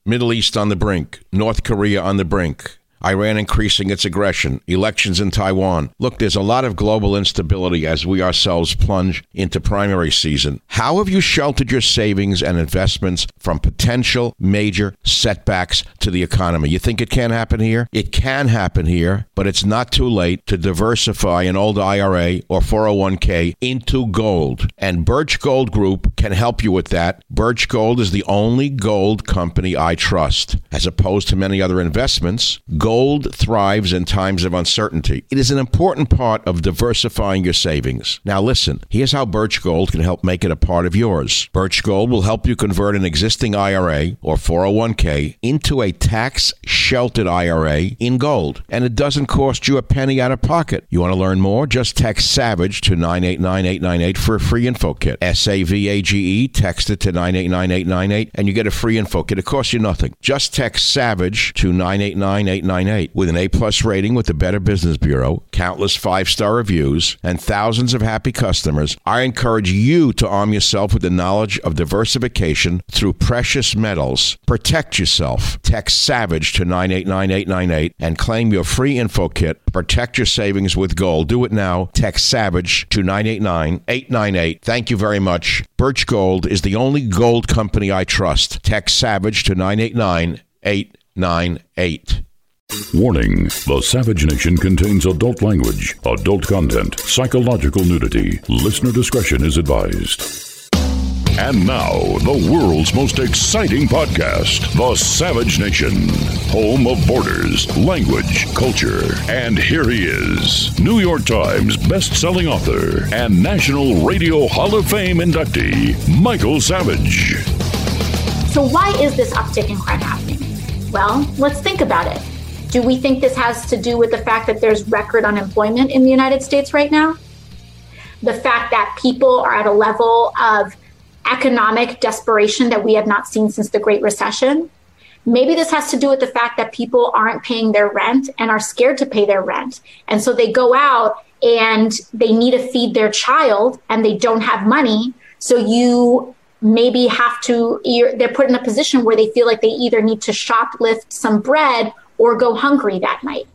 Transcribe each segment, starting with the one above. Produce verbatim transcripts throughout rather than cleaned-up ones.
Middle East on the brink. North Korea on the brink. Iran increasing its aggression, elections in Taiwan. Look, there's a lot of global instability as we ourselves plunge into primary season. How have you sheltered your savings and investments from potential major setbacks to the economy? You think it can't happen here? It can happen here, but it's not too late to diversify an old I R A or four oh one k into gold. And Birch Gold Group can help you with that. Birch Gold is the only gold company I trust. As opposed to many other investments, gold Gold thrives in times of uncertainty. It is an important part of diversifying your savings. Now listen, here's how Birch Gold can help make it a part of yours. Birch Gold will help you convert an existing I R A or four oh one k into a tax-sheltered I R A in gold. And it doesn't cost you a penny out of pocket. You want to learn more? Just text SAVAGE to nine eight nine eight nine eight for a free info kit. S A V A G E, text it to nine eight nine eight nine eight and you get a free info kit. It costs you nothing. Just text SAVAGE to nine eight nine eight nine eight. With an A-plus rating with the Better Business Bureau, countless five-star reviews, and thousands of happy customers, I encourage you to arm yourself with the knowledge of diversification through precious metals. Protect yourself. Text SAVAGE to nine eight nine eight nine eight and claim your free info kit. Protect your savings with gold. Do it now. Text SAVAGE to nine eight nine eight nine eight. Thank you very much. Birch Gold is the only gold company I trust. Text SAVAGE to nine eight nine eight nine eight. Warning, the Savage Nation contains adult language, adult content, psychological nudity. Listener discretion is advised. And now, the world's most exciting podcast, The Savage Nation, home of borders, language, culture. And here he is, New York Times best-selling author and National Radio Hall of Fame inductee, Michael Savage. So why is this uptick in crime happening? Well, let's think about it. Do we think this has to do with the fact that there's record unemployment in the United States right now? The fact that people are at a level of economic desperation that we have not seen since the Great Recession? Maybe this has to do with the fact that people aren't paying their rent and are scared to pay their rent. And so they go out and they need to feed their child and they don't have money. So you maybe have to, they're put in a position where they feel like they either need to shoplift some bread or go hungry that night.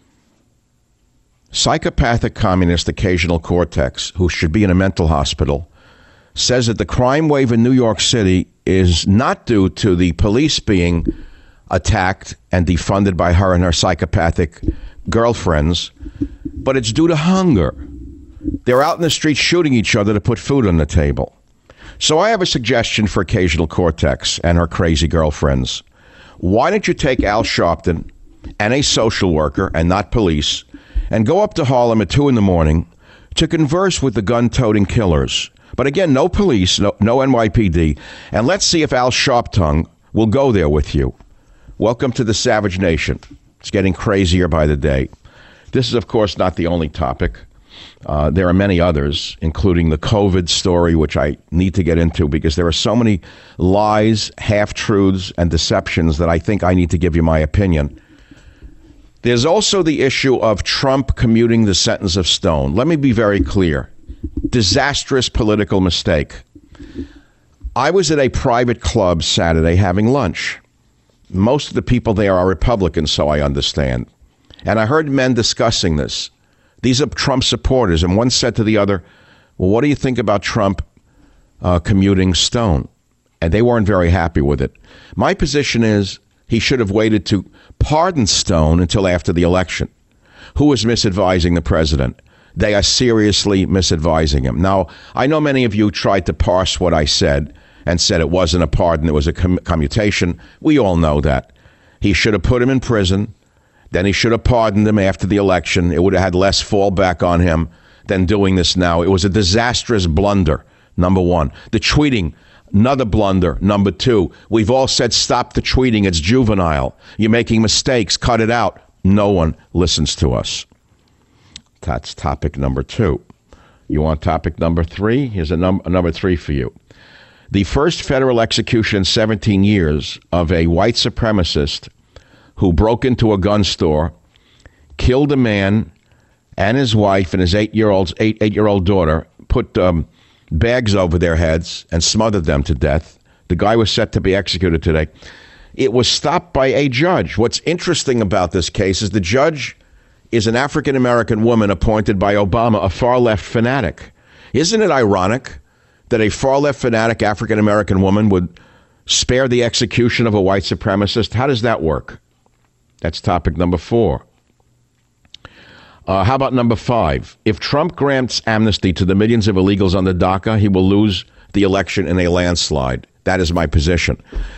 Psychopathic communist occasional cortex, who should be in a mental hospital, says that the crime wave in New York City is not due to the police being attacked and defunded by her and her psychopathic girlfriends, but it's due to hunger. They're out in the street shooting each other to put food on the table. So I have a suggestion for occasional cortex and her crazy girlfriends. Why don't you take Al Sharpton and a social worker, and not police, and go up to Harlem at two in the morning to converse with the gun-toting killers? But again, no police, no, no N Y P D, and let's see if Al Sharpton will go there with you. Welcome to the Savage Nation. It's getting crazier by the day. This is, of course, not the only topic. Uh, there are many others, including the COVID story, which I need to get into because there are so many lies, half-truths, and deceptions that I think I need to give you my opinion. There's also the issue of Trump commuting the sentence of Stone. Let me be very clear. Disastrous political mistake. I was at a private club Saturday having lunch. Most of the people there are Republicans, so I understand. And I heard men discussing this. These are Trump supporters, and one said to the other, well, what do you think about Trump uh, commuting Stone? And they weren't very happy with it. My position is he should have waited to pardon Stone until after the election. Who was misadvising the president? They are seriously misadvising him. Now, I know many of you tried to parse what I said and said it wasn't a pardon, it was a com- commutation. We all know that. He should have put him in prison. Then he should have pardoned him after the election. It would have had less fallback on him than doing this now. It was a disastrous blunder, number one. The tweeting, another blunder, number two. We've all said, stop the tweeting. It's juvenile. You're making mistakes. Cut it out. No one listens to us. That's topic number two. You want topic number three? Here's a, num- a number three for you. The first federal execution in seventeen years of a white supremacist who broke into a gun store, killed a man and his wife and his eight-year-old eight, eight-year-old daughter, put um, bags over their heads and smothered them to death. The guy was set to be executed today. it was stopped by a judge. What's interesting about this case is the judge is an African-American woman appointed by Obama, a far-left fanatic. Isn't it ironic that a far-left fanatic African-American woman would spare the execution of a white supremacist? How does that work? That's topic number four. Uh, how about number five? If Trump grants amnesty to the millions of illegals on the DACA, he will lose the election in a landslide. That is my position.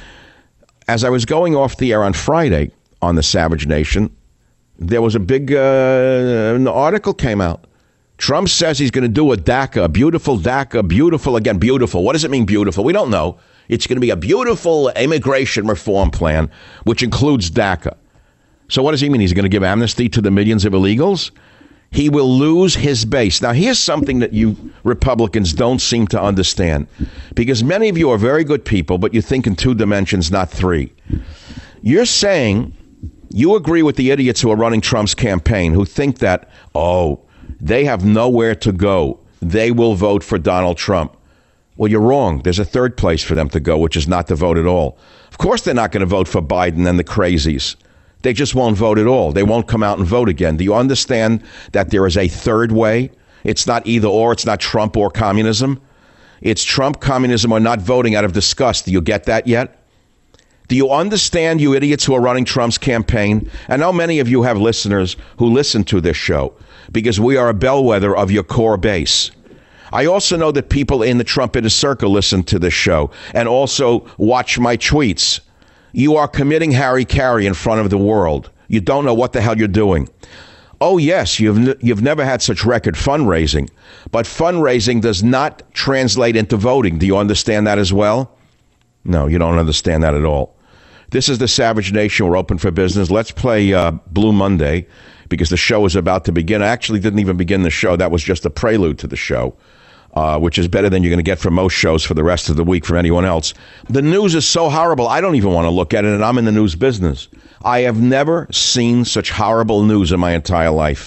As I was going off the air on Friday on the Savage Nation, there was a big uh, an article came out. Trump says he's going to do a DACA, a beautiful DACA, beautiful, again, beautiful. What does it mean, beautiful? We don't know. It's going to be a beautiful immigration reform plan, which includes DACA. So what does he mean? He's going to give amnesty to the millions of illegals? He will lose his base. Now, here's something that you Republicans don't seem to understand, because many of you are very good people, but you think in two dimensions, not three. You're saying you agree with the idiots who are running Trump's campaign, who think that, oh, they have nowhere to go. They will vote for Donald Trump. Well, you're wrong. There's a third place for them to go, which is not to vote at all. Of course, they're not going to vote for Biden and the crazies. They just won't vote at all. They won't come out and vote again. Do you understand that there is a third way? It's not either or. It's not Trump or communism. It's Trump, communism, or not voting out of disgust. Do you get that yet? Do you understand, you idiots who are running Trump's campaign? I know many of you have listeners who listen to this show because we are a bellwether of your core base. I also know that people in the Trump inner circle listen to this show and also watch my tweets. You are committing Harry Carey in front of the world. You don't know what the hell you're doing. Oh, yes, you've n- you've never had such record fundraising, but fundraising does not translate into voting. Do you understand that as well? No, you don't understand that at all. This is the Savage Nation. We're open for business. Let's play uh, Blue Monday because the show is about to begin. I actually didn't even begin the show. That was just a prelude to the show. Uh, which is better than you're going to get from most shows for the rest of the week from anyone else. The news is so horrible, I don't even want to look at it, and I'm in the news business. I have never seen such horrible news in my entire life.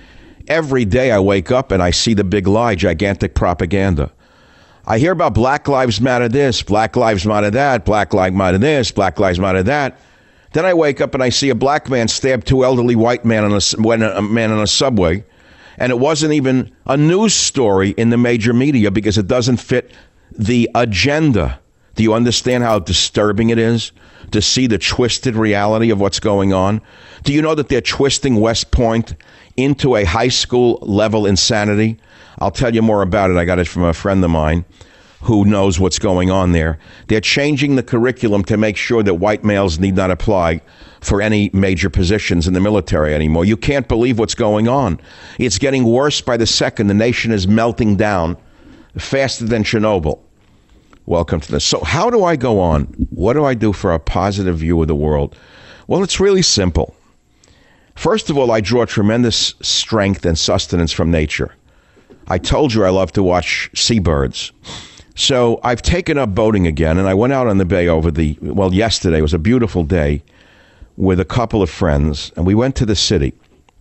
Every day I wake up and I see the big lie, gigantic propaganda. I hear about Black Lives Matter this, Black Lives Matter that, Black Lives Matter this, Black Lives Matter that. Then I wake up and I see a black man stab two elderly white men on a, when a man on a subway. And it wasn't even a news story in the major media because it doesn't fit the agenda. Do you understand how disturbing it is to see the twisted reality of what's going on? Do you know that they're twisting West Point into a high school level insanity? I'll tell you more about it. I got it from a friend of mine who knows what's going on there. They're changing the curriculum to make sure that white males need not apply for any major positions in the military anymore. You can't believe what's going on. It's getting worse by the second. The nation is melting down faster than Chernobyl. Welcome to this. So how do I go on? What do I do for a positive view of the world? Well, it's really simple. First of all, I draw tremendous strength and sustenance from nature. I told you I love to watch seabirds. So I've taken up boating again, and I went out on the bay over the, well, yesterday was a beautiful day with a couple of friends, and we went to the city.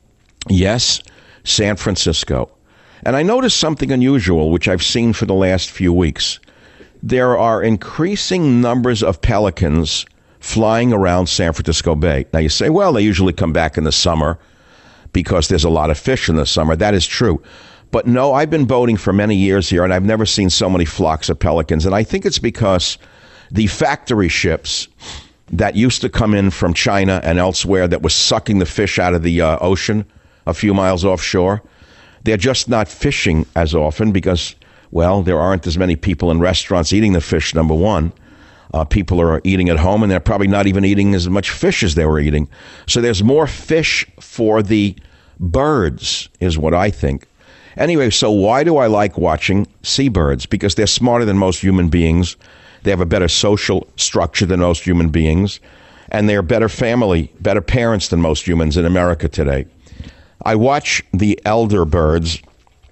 Yes, San Francisco. And I noticed something unusual, which I've seen for the last few weeks. There are increasing numbers of pelicans flying around San Francisco Bay. Now you say, well, they usually come back in the summer because there's a lot of fish in the summer. That is true. But no, I've been boating for many years here, and I've never seen so many flocks of pelicans. And I think it's because the factory ships that used to come in from China and elsewhere that was sucking the fish out of the uh, ocean a few miles offshore, they're just not fishing as often because, well, there aren't as many people in restaurants eating the fish, number one. Uh, people are eating at home, and they're probably not even eating as much fish as they were eating. So there's more fish for the birds, is what I think. Anyway, so why do I like watching seabirds? Because they're smarter than most human beings. They have a better social structure than most human beings. And they're better family, better parents than most humans in America today. I watch the elder birds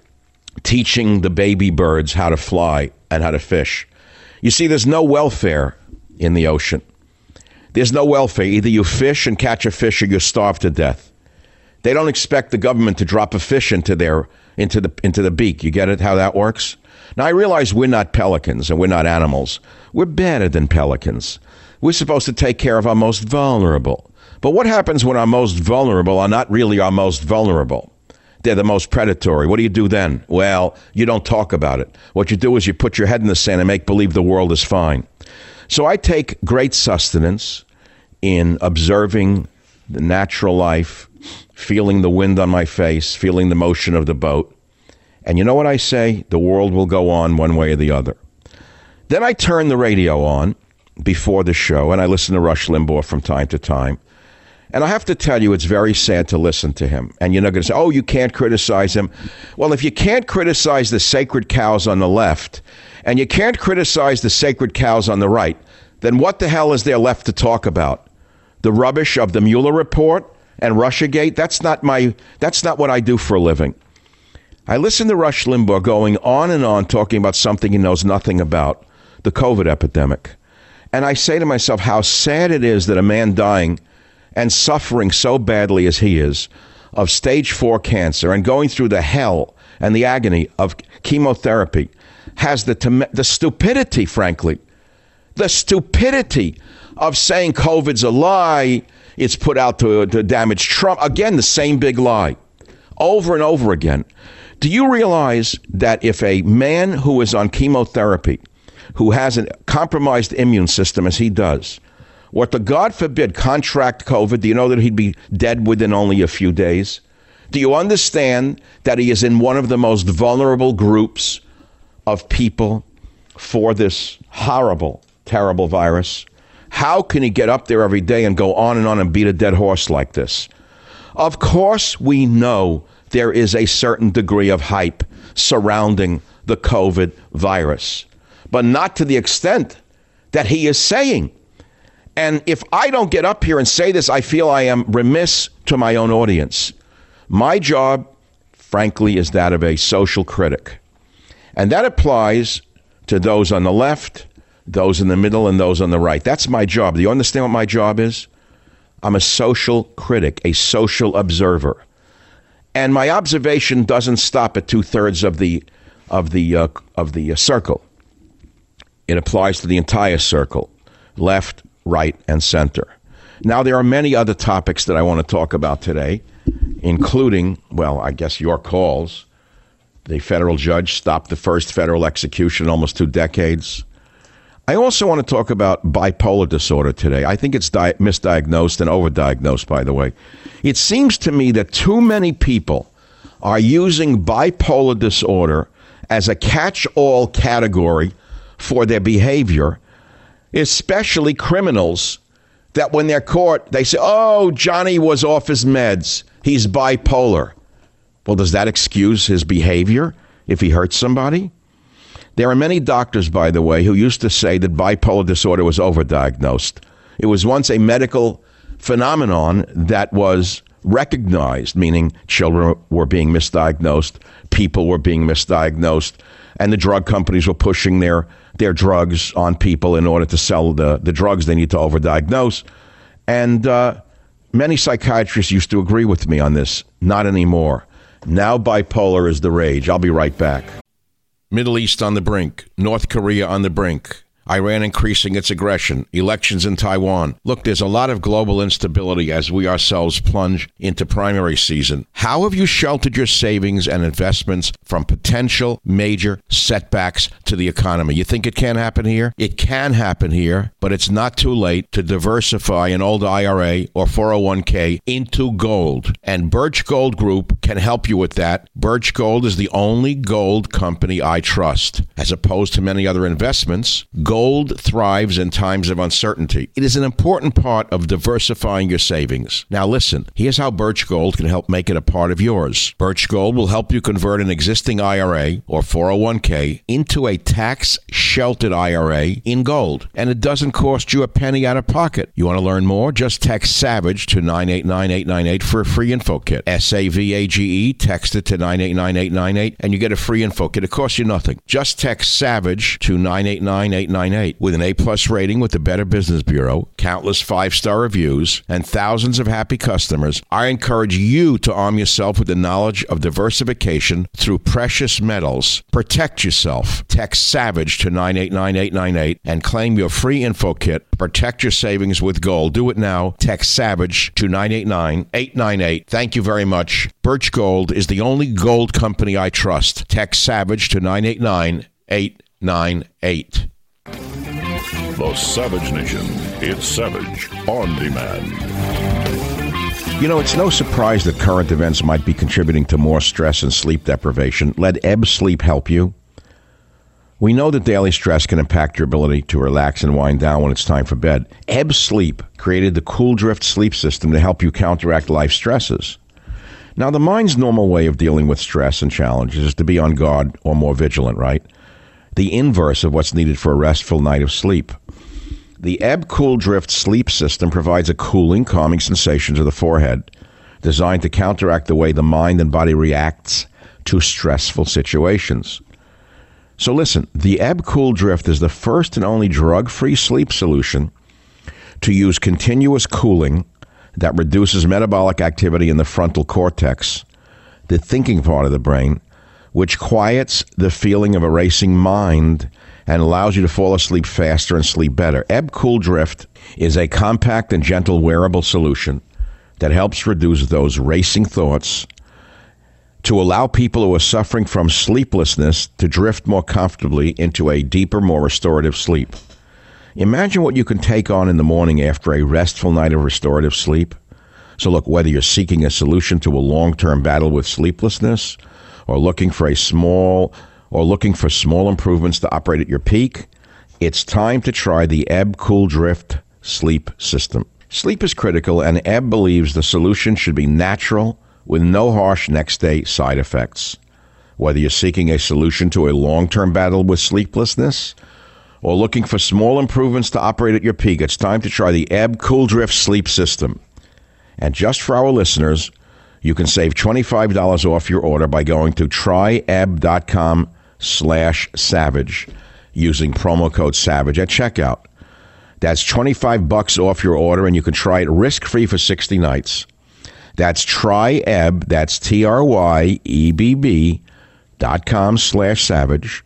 teaching the baby birds how to fly and how to fish. You see, there's no welfare in the ocean. There's no welfare. Either you fish and catch a fish or you starve to death. They don't expect the government to drop a fish into their into the into the beak. You get it, how that works? Now, I realize we're not pelicans and we're not animals. We're better than pelicans. We're supposed to take care of our most vulnerable. But what happens when our most vulnerable are not really our most vulnerable? They're the most predatory. What do you do then? Well, you don't talk about it. What you do is you put your head in the sand and make believe the world is fine. So I take great sustenance in observing the natural life, feeling the wind on my face, feeling the motion of the boat. And you know what I say? The world will go on one way or the other. Then I turn the radio on before the show, and I listen to Rush Limbaugh from time to time. And I have to tell you, it's very sad to listen to him. And you're not going to say, oh, you can't criticize him. Well, if you can't criticize the sacred cows on the left, and you can't criticize the sacred cows on the right, then what the hell is there left to talk about? The rubbish of the Mueller report and Russiagate? That's not my, that's not what I do for a living. I listen to Rush Limbaugh going on and on talking about something he knows nothing about, the COVID epidemic. And I say to myself, how sad it is that a man dying and suffering so badly as he is of stage four cancer and going through the hell and the agony of chemotherapy has the, the stupidity, frankly, the stupidity of saying COVID's a lie, it's put out to, to damage Trump. Again, the same big lie over and over again. Do you realize that if a man who is on chemotherapy, who has a compromised immune system as he does, or to God forbid contract COVID, do you know that he'd be dead within only a few days? Do you understand that he is in one of the most vulnerable groups of people for this horrible, terrible virus? How can he get up there every day and go on and on and beat a dead horse like this? Of course, we know there is a certain degree of hype surrounding the COVID virus, but not to the extent that he is saying. And if I don't get up here and say this, I feel I am remiss to my own audience. My job, frankly, is that of a social critic. And that applies to those on the left, those in the middle, and those on the right. That's my job. Do you understand what my job is? I'm a social critic, a social observer. And my observation doesn't stop at two-thirds of the of the uh, of the uh, circle. It applies to the entire circle, left, right, and center. Now, there are many other topics that I want to talk about today, including, well, I guess your calls. The federal judge stopped the first federal execution in almost two decades. I also want to talk about bipolar disorder today. I think it's di- misdiagnosed and overdiagnosed, by the way. It seems to me that too many people are using bipolar disorder as a catch-all category for their behavior, especially criminals, that when they're caught, they say, oh, Johnny was off his meds. He's bipolar. Well, does that excuse his behavior if he hurts somebody? There are many doctors, by the way, who used to say that bipolar disorder was overdiagnosed. It was once a medical phenomenon that was recognized, meaning children were being misdiagnosed, people were being misdiagnosed, and the drug companies were pushing their, their drugs on people in order to sell the, the drugs they need to overdiagnose. And uh, many psychiatrists used to agree with me on this. Not anymore. Now bipolar is the rage. I'll be right back. Middle East on the brink. North Korea on the brink. Iran increasing its aggression. Elections in Taiwan. Look, there's a lot of global instability as we ourselves plunge into primary season. How have you sheltered your savings and investments from potential major setbacks to the economy? You think it can happen here? It can happen here, but it's not too late to diversify an old I R A or four oh one k into gold. And Birch Gold Group can help you with that. Birch Gold is the only gold company I trust. As opposed to many other investments, gold Gold thrives in times of uncertainty. It is an important part of diversifying your savings. Now listen, here's how Birch Gold can help make it a part of yours. Birch Gold will help you convert an existing I R A or four oh one k into a tax-sheltered I R A in gold. And it doesn't cost you a penny out of pocket. You want to learn more? Just text SAVAGE to nine eight nine eight nine eight for a free info kit. S A V A G E, text it to nine eight nine eight nine eight and you get a free info kit. It costs you nothing. Just text SAVAGE to nine eight nine eight nine eight nine eight. With an A-plus rating with the Better Business Bureau, countless five-star reviews, and thousands of happy customers, I encourage you to arm yourself with the knowledge of diversification through precious metals. Protect yourself. Text SAVAGE to nine eight nine eight nine eight and claim your free info kit. Protect your savings with gold. Do it now. Text SAVAGE to nine eight nine eight nine eight. Thank you very much. Birch Gold is the only gold company I trust. Text SAVAGE to nine eight nine eight nine eight. The Savage Nation. It's Savage on Demand. You know, it's no surprise that current events might be contributing to more stress and sleep deprivation. Let Ebb Sleep help you. We know that daily stress can impact your ability to relax and wind down when it's time for bed. Ebb Sleep created the Cool Drift sleep system to help you counteract life stresses. Now, the mind's normal way of dealing with stress and challenges is to be on guard or more vigilant, right? The inverse of what's needed for a restful night of sleep. The Ebb Cool Drift sleep system provides a cooling, calming sensation to the forehead, designed to counteract the way the mind and body reacts to stressful situations. So listen, the Ebb Cool Drift is the first and only drug-free sleep solution to use continuous cooling that reduces metabolic activity in the frontal cortex, the thinking part of the brain, which quiets the feeling of a racing mind and allows you to fall asleep faster and sleep better. Ebb Cool Drift is a compact and gentle wearable solution that helps reduce those racing thoughts to allow people who are suffering from sleeplessness to drift more comfortably into a deeper, more restorative sleep. Imagine what you can take on in the morning after a restful night of restorative sleep. So look, whether you're seeking a solution to a long-term battle with sleeplessness, or looking for a small or looking for small improvements to operate at your peak, it's time to try the Ebb Cool Drift sleep system. Sleep is critical, and Ebb believes the solution should be natural with no harsh next-day side effects. Whether you're seeking a solution to a long-term battle with sleeplessness or looking for small improvements to operate at your peak, it's time to try the Ebb Cool Drift sleep system. And just for our listeners, you can save twenty-five dollars off your order by going to tryebb.com slash savage using promo code SAVAGE at checkout. That's twenty-five bucks off your order, and you can try it risk-free for sixty nights. That's tryebb, that's T-R-Y-E-B-B dot com slash savage,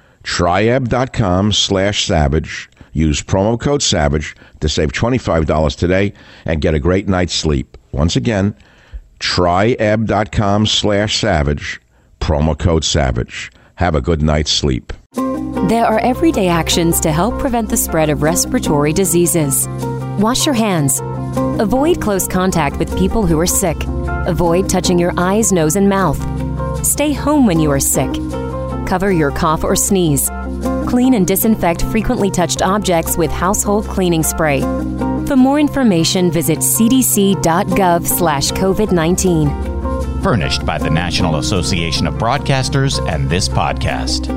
tryebb.com slash savage. Use promo code SAVAGE to save twenty-five dollars today and get a great night's sleep. Once again, tryebb.com slash savage, promo code SAVAGE. Have a good night's sleep. There are everyday actions to help prevent the spread of respiratory diseases. Wash your hands. Avoid close contact with people who are sick. Avoid touching your eyes, nose, and mouth. Stay home when you are sick. Cover your cough or sneeze. Clean and disinfect frequently touched objects with household cleaning spray. For more information, visit cdc.gov slash COVID nineteen. Furnished by the National Association of Broadcasters and this podcast.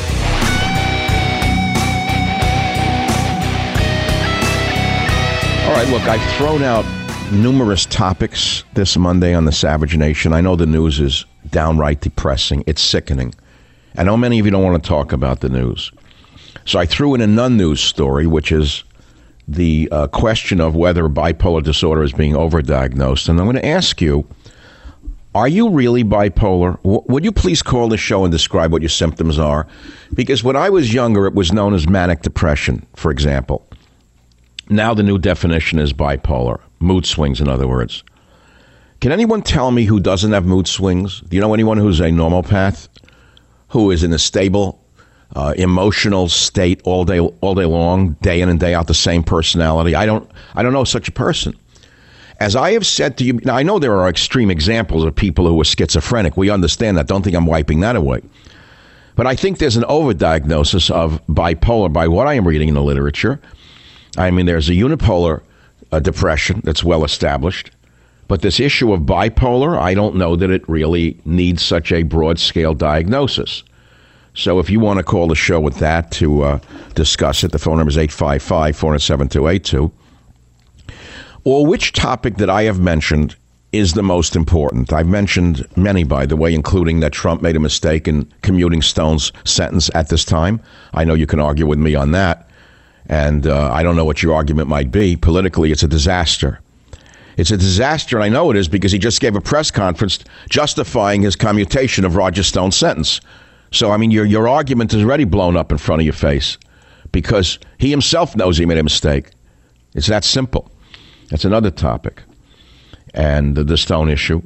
All right, look, I've thrown out numerous topics this Monday on the Savage Nation. I know the news is downright depressing. It's sickening. I know many of you don't want to talk about the news. So I threw in a non-news story, which is the uh, question of whether bipolar disorder is being overdiagnosed. And I'm going to ask you, are you really bipolar? W- would you please call the show and describe what your symptoms are? Because when I was younger, it was known as manic depression, for example. Now the new definition is bipolar, mood swings, in other words. Can anyone tell me who doesn't have mood swings? Do you know anyone who's a normopath, who is in a stable, uh, emotional state all day, all day long, day in and day out, the same personality? I don't, I don't know such a person. As I have said to you, now I know there are extreme examples of people who are schizophrenic. We understand that. Don't think I'm wiping that away. But I think there's an overdiagnosis of bipolar by what I am reading in the literature. I mean, there's a unipolar uh, depression that's well established. But this issue of bipolar, I don't know that it really needs such a broad-scale diagnosis. So if you want to call the show with that to uh, discuss it, the phone number is eight five five, four zero seven, two eight two. Or which topic that I have mentioned is the most important? I've mentioned many, by the way, including that Trump made a mistake in commuting Stone's sentence at this time. I know you can argue with me on that. And uh, I don't know what your argument might be. Politically, it's a disaster. It's a disaster, and I know it is because he just gave a press conference justifying his commutation of Roger Stone's sentence. So, I mean, your your argument is already blown up in front of your face because he himself knows he made a mistake. It's that simple. That's another topic. And the, the Stone issue.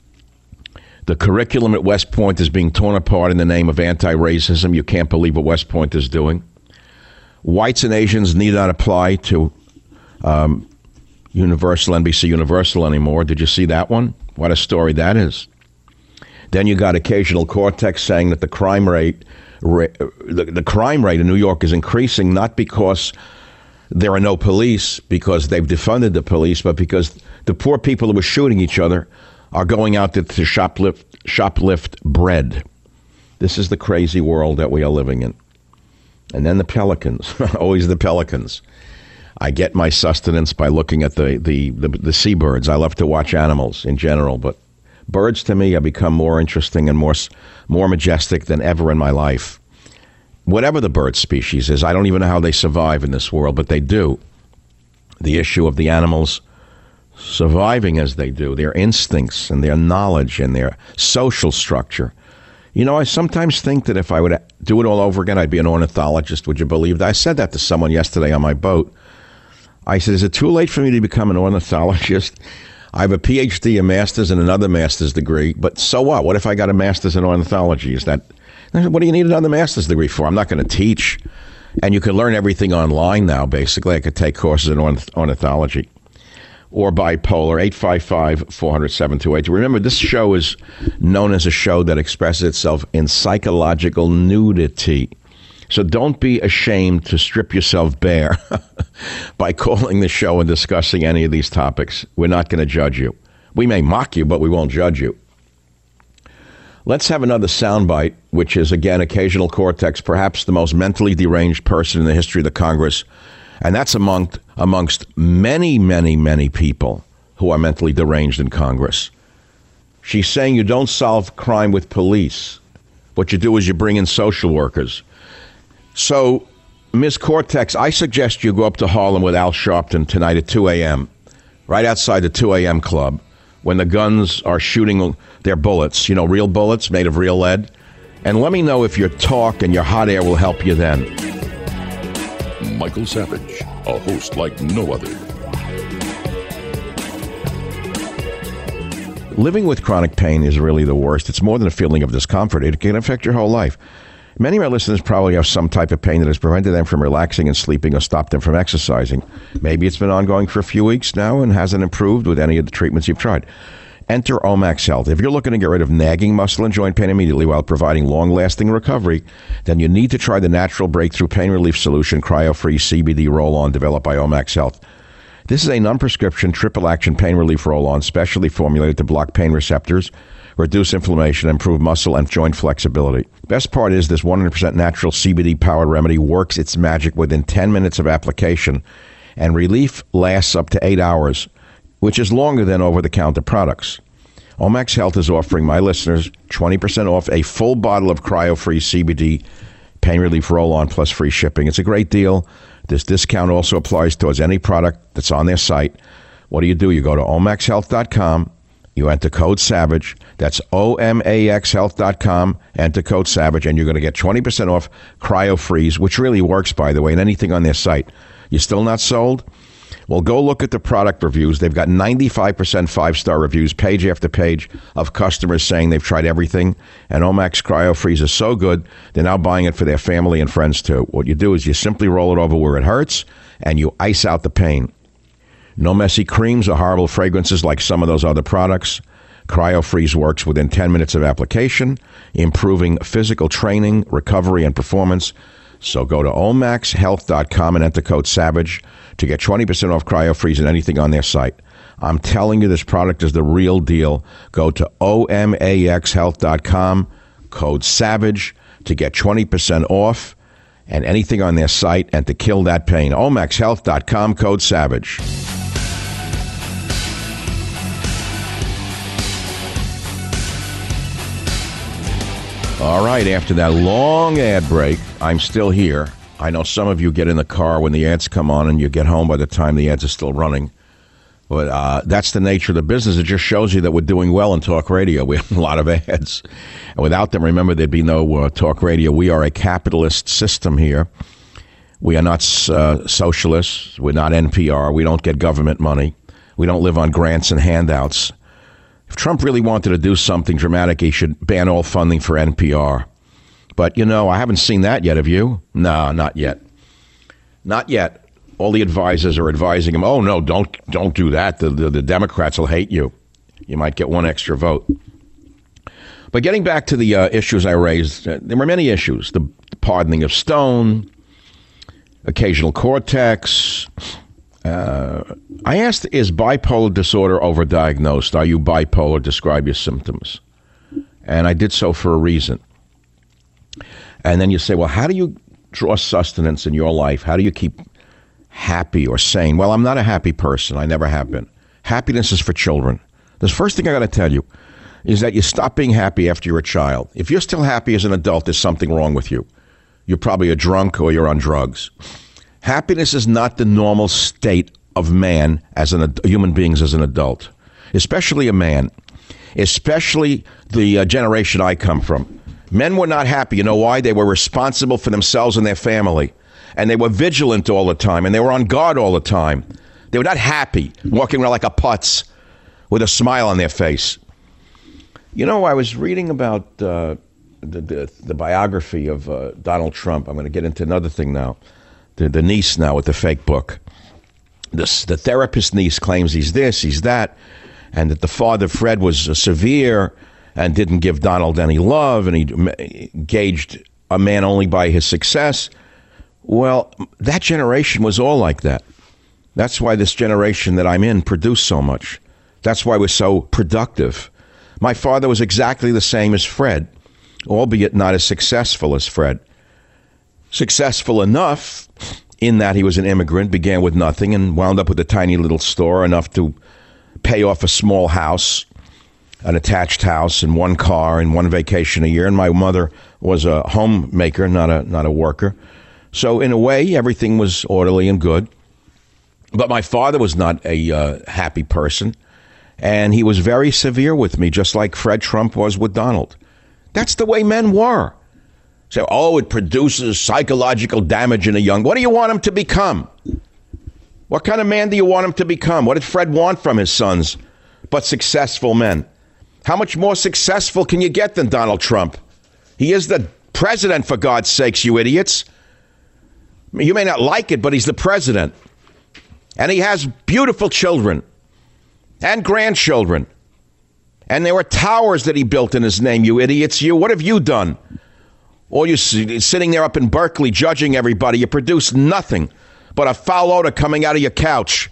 The curriculum at West Point is being torn apart in the name of anti-racism. You can't believe what West Point is doing. Whites and Asians need not apply to um, Universal, N B C Universal anymore. Did you see that one? What a story that is. Then you got occasional Cortex saying that the crime rate, ra- the, the crime rate in New York is increasing, not because there are no police, because they've defunded the police, but because the poor people who are shooting each other are going out to, to shoplift, shoplift bread. This is the crazy world that we are living in. And then the pelicans, always the pelicans. I get my sustenance by looking at the, the, the, the seabirds. I love to watch animals in general, but birds to me have become more interesting and more more majestic than ever in my life. Whatever the bird species is, I don't even know how they survive in this world, but they do. The issue of the animals surviving as they do, their instincts and their knowledge and their social structure. You know, I sometimes think that if I would do it all over again, I'd be an ornithologist. Would you believe that? I said that to someone yesterday on my boat. I said, is it too late for me to become an ornithologist? I have a P H D, a master's, and another master's degree, but so what? What if I got a master's in ornithology? Is that, what do you need another master's degree for? I'm not going to teach. And you can learn everything online now, basically. I could take courses in ornith- ornithology. Or bipolar, eight five five, four hundred, seven two eight. Remember, this show is known as a show that expresses itself in psychological nudity. So don't be ashamed to strip yourself bare by calling the show and discussing any of these topics. We're not going to judge you. We may mock you, but we won't judge you. Let's have another soundbite, which is, again, occasional Cortex, perhaps the most mentally deranged person in the history of the Congress. And that's amongst, amongst many, many, many people who are mentally deranged in Congress. She's saying you don't solve crime with police. What you do is you bring in social workers. So, Miz Cortex, I suggest you go up to Harlem with Al Sharpton tonight at two a.m., right outside the two a.m. club, when the guns are shooting their bullets, you know, real bullets made of real lead. And let me know if your talk and your hot air will help you then. Michael Savage, a host like no other. Living with chronic pain is really the worst. It's more than a feeling of discomfort. It can affect your whole life. Many of our listeners probably have some type of pain that has prevented them from relaxing and sleeping or stopped them from exercising. Maybe it's been ongoing for a few weeks now and hasn't improved with any of the treatments you've tried. Enter Omax Health. If you're looking to get rid of nagging muscle and joint pain immediately while providing long-lasting recovery, then you need to try the natural breakthrough pain relief solution, Cryo-Free C B D Roll-On, developed by Omax Health. This is a non-prescription triple-action pain relief roll-on specially formulated to block pain receptors, reduce inflammation, improve muscle and joint flexibility. Best part is this one hundred percent natural C B D-powered remedy works its magic within ten minutes of application, and relief lasts up to eight hours, which is longer than over-the-counter products. Omax Health is offering my listeners twenty percent off a full bottle of Cryo-Free C B D pain relief roll-on plus free shipping. It's a great deal. This discount also applies towards any product that's on their site. What do you do? You go to omax health dot com. You enter code SAVAGE. That's O M A X health dot com. Enter code SAVAGE, and you're going to get twenty percent off Cryo-Freeze, which really works, by the way, and anything on their site. You still not sold? Well, go look at the product reviews. They've got ninety-five percent five-star reviews, page after page of customers saying they've tried everything. And Omax Cryo-Freeze is so good, they're now buying it for their family and friends, too. What you do is you simply roll it over where it hurts, and you ice out the pain. No messy creams or horrible fragrances like some of those other products. Cryo-Freeze works within ten minutes of application, improving physical training, recovery, and performance. So go to omax health dot com and enter code SAVAGE to get twenty percent off Cryo-Freeze and anything on their site. I'm telling you, this product is the real deal. Go to omax health dot com, code SAVAGE, to get twenty percent off and anything on their site and to kill that pain. omax health dot com, code SAVAGE. All right, after that long ad break, I'm still here. I know some of you get in the car when the ads come on and you get home by the time the ads are still running. But uh, that's the nature of the business. It just shows you that we're doing well in talk radio. We have a lot of ads. And without them, remember, there'd be no uh, talk radio. We are a capitalist system here. We are not uh, socialists. We're not N P R. We don't get government money. We don't live on grants and handouts. If Trump really wanted to do something dramatic, he should ban all funding for N P R. But, you know, I haven't seen that yet. Have you? No, not yet. Not yet. All the advisors are advising him, oh, no, don't don't do that. The, the, the Democrats will hate you. You might get one extra vote. But getting back to the uh, issues I raised, uh, there were many issues. The pardoning of Stone, occasional cortex. Uh, I asked, is bipolar disorder overdiagnosed? Are you bipolar? Describe your symptoms. And I did so for a reason. And then you say, well, how do you draw sustenance in your life? How do you keep happy or sane? Well, I'm not a happy person. I never have been. Happiness is for children. The first thing I got to tell you is that you stop being happy after you're a child. If you're still happy as an adult, there's something wrong with you. You're probably a drunk or you're on drugs. Happiness is not the normal state of man as an human beings as an adult, especially a man, especially the uh, generation I come from. Men were not happy. You know why? They were responsible for themselves and their family. And they were vigilant all the time. And they were on guard all the time. They were not happy, walking around like a putz with a smile on their face. You know, I was reading about uh, the, the the biography of uh, Donald Trump. I'm going to get into another thing now. The, the niece now with the fake book. This, the therapist niece claims he's this, he's that. And that the father, Fred, was uh, severe and didn't give Donald any love, and he gauged a man only by his success. Well, that generation was all like that. That's why this generation that I'm in produced so much. That's why we're so productive. My father was exactly the same as Fred, albeit not as successful as Fred. Successful enough in that he was an immigrant, began with nothing, and wound up with a tiny little store, enough to pay off a small house, an attached house, and one car, and one vacation a year. And my mother was a homemaker, not a not a worker. So in a way, everything was orderly and good. But my father was not a uh, happy person, and he was very severe with me, just like Fred Trump was with Donald. That's the way men were. So, oh, it produces psychological damage in a young... What do you want him to become? What kind of man do you want him to become? What did Fred want from his sons but successful men? How much more successful can you get than Donald Trump? He is the president, for God's sakes, you idiots. You may not like it, but he's the president. And he has beautiful children and grandchildren. And there were towers that he built in his name, you idiots. You, what have you done? Or you sitting there up in Berkeley judging everybody. You produce nothing but a foul odor coming out of your couch.